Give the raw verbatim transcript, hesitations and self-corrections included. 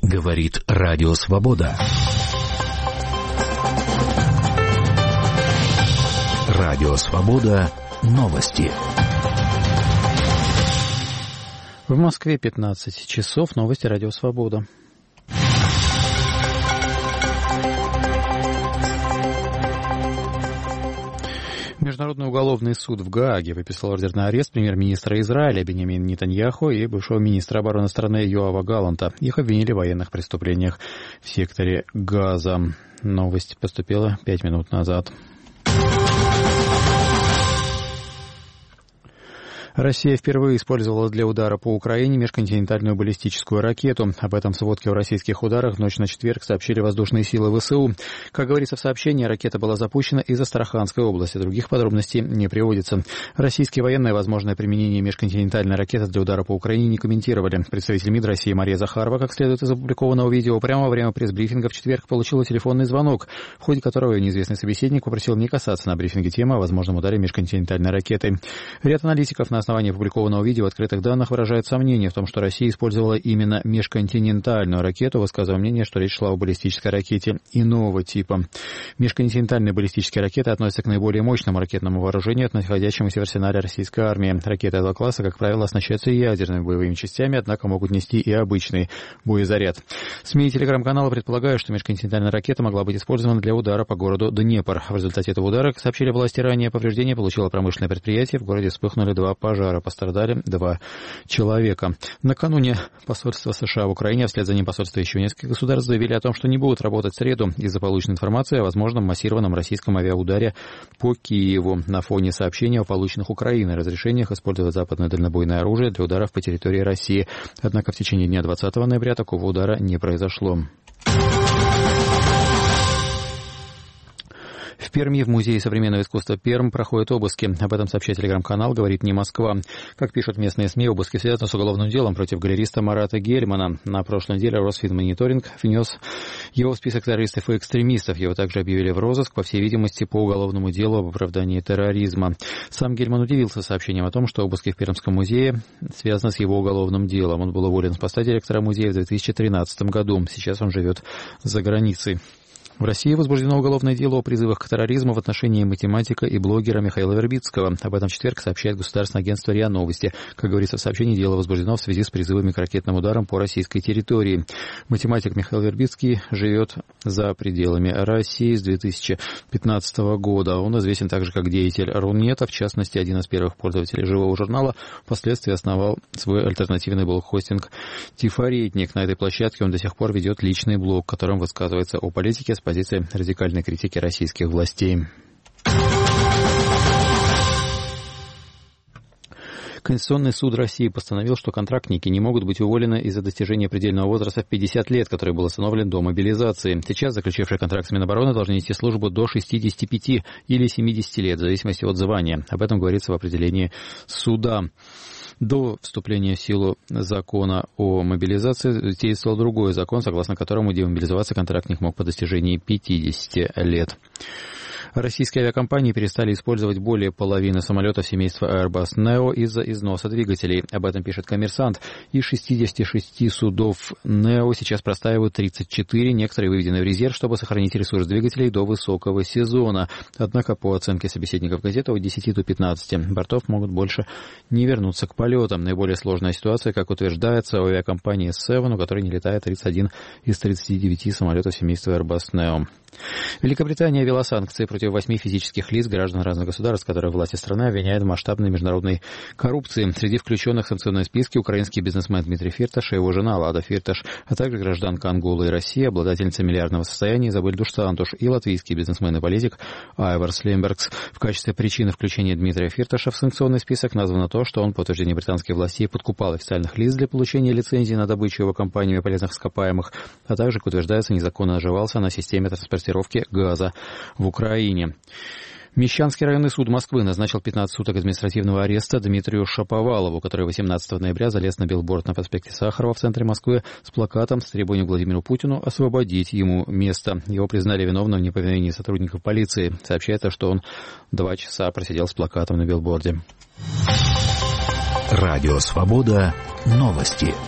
Говорит Радио Свобода. Радио Свобода. Новости. В Москве пятнадцать часов. Новости Радио Свобода. Международный уголовный суд в Гааге выписал ордер на арест премьер-министра Израиля Биньямина Нетаньяху и бывшего министра обороны страны Йоава Галланта. Их обвинили в военных преступлениях в секторе Газа. Новость поступила пять минут назад. Россия впервые использовала для удара по Украине межконтинентальную баллистическую ракету. Об этом в сводке о российских ударах в ночь на четверг сообщили воздушные силы ВСУ. Как говорится в сообщении, ракета была запущена из Астраханской области. Других подробностей не приводится. Российские военные возможное применение межконтинентальной ракеты для удара по Украине не комментировали. Представитель МИД России Мария Захарова, как следует из опубликованного видео, прямо во время пресс-брифинга в четверг получила телефонный звонок, в ходе которого ее неизвестный собеседник попросил не касаться на брифинге темы о возможном ударе межконтинентальной ракетой. Ряд аналитиков на На основании опубликованного видео в открытых данных выражает сомнение в том, что Россия использовала именно межконтинентальную ракету, высказывая мнение, что речь шла о баллистической ракете иного типа. Межконтинентальные баллистические ракеты относятся к наиболее мощному ракетному вооружению, находящемуся в арсенале российской армии. Ракеты этого класса, как правило, оснащаются ядерными боевыми частями, однако могут нести и обычный боезаряд. СМИ и телеграм-каналы предполагают, что межконтинентальная ракета могла быть использована для удара по городу Днепр. В результате этого удара, как сообщили власти ранее, повреждения получило промышленное предприятие. В городе вспыхнули два пожара. Пострадали два человека. Накануне посольство США в Украине, а вслед за ним посольство еще нескольких государств заявили о том, что не будут работать в среду из-за полученной информации о возможном массированном российском авиаударе по Киеву на фоне сообщения о полученных Украиной разрешениях использовать западное дальнобойное оружие для ударов по территории России. Однако в течение дня двадцатого ноября такого удара не произошло. В Перми в Музее современного искусства Пермь проходят обыски. Об этом сообщает телеграм-канал «Говорит не Москва». Как пишут местные СМИ, обыски связаны с уголовным делом против галериста Марата Гельмана. На прошлой неделе Росфинмониторинг внес его в список террористов и экстремистов. Его также объявили в розыск, по всей видимости, по уголовному делу об оправдании терроризма. Сам Гельман удивился сообщением о том, что обыски в Пермском музее связаны с его уголовным делом. Он был уволен с поста директора музея в две тысячи тринадцатом году. Сейчас он живет за границей. В России возбуждено уголовное дело о призывах к терроризму в отношении математика и блогера Михаила Вербицкого. Об этом в четверг сообщает государственное агентство РИА Новости. Как говорится в сообщении, дело возбуждено в связи с призывами к ракетным ударам по российской территории. Математик Михаил Вербицкий живет за пределами России с две тысячи пятнадцатого года. Он известен также как деятель Рунета, в частности, один из первых пользователей живого журнала. Впоследствии основал свой альтернативный блог-хостинг «Тифаретник». На этой площадке он до сих пор ведет личный блог, в котором высказывается о политике с позиции радикальной критики российских властей. Конституционный суд России постановил, что контрактники не могут быть уволены из-за достижения предельного возраста в пятьдесят лет, который был установлен до мобилизации. Сейчас заключившие контракт с Минобороны должны нести службу до шестидесяти пяти или семидесяти лет, в зависимости от звания. Об этом говорится в определении суда. До вступления в силу закона о мобилизации действовал другой закон, согласно которому демобилизоваться контрактник мог по достижении пятидесяти лет. Российские авиакомпании перестали использовать более половины самолетов семейства Airbus Neo из-за износа двигателей. Об этом пишет «Коммерсант». Из шестидесяти шести судов Neo сейчас простаивают тридцать четыре. Некоторые выведены в резерв, чтобы сохранить ресурс двигателей до высокого сезона. Однако, по оценке собеседников газеты, от десяти до пятнадцати бортов могут больше не вернуться к полетам. Наиболее сложная ситуация, как утверждается, у авиакомпании Seven, у которой не летает тридцать один из тридцати девяти самолетов семейства Airbus Neo. Великобритания ввела санкции против восьми физических лиц, граждан разных государств, которые власти страны обвиняют в масштабной международной коррупции. Среди включенных в санкционные списки украинский бизнесмен Дмитрий Фирташ и его жена Лада Фирташ, а также гражданка Анголы и России, обладательница миллиардного состояния Изабель Душ-Сантуш и латвийский бизнесмен и политик Айварс Лембергс. В качестве причины включения Дмитрия Фирташа в санкционный список названо то, что он, по утверждению британских властей, подкупал официальных лиц для получения лицензии на добычу его компаниями полезных ископаемых, а также, как утверждается, незаконно наживался на системе транспортировки газа в Украине. Мещанский районный суд Москвы назначил пятнадцать суток административного ареста Дмитрию Шаповалову, который восемнадцатого ноября залез на билборд на проспекте Сахарова в центре Москвы с плакатом с требованием Владимиру Путину освободить ему место. Его признали виновным в неповиновении сотрудников полиции. Сообщается, что он два часа просидел с плакатом на билборде. Радио Свобода. Новости.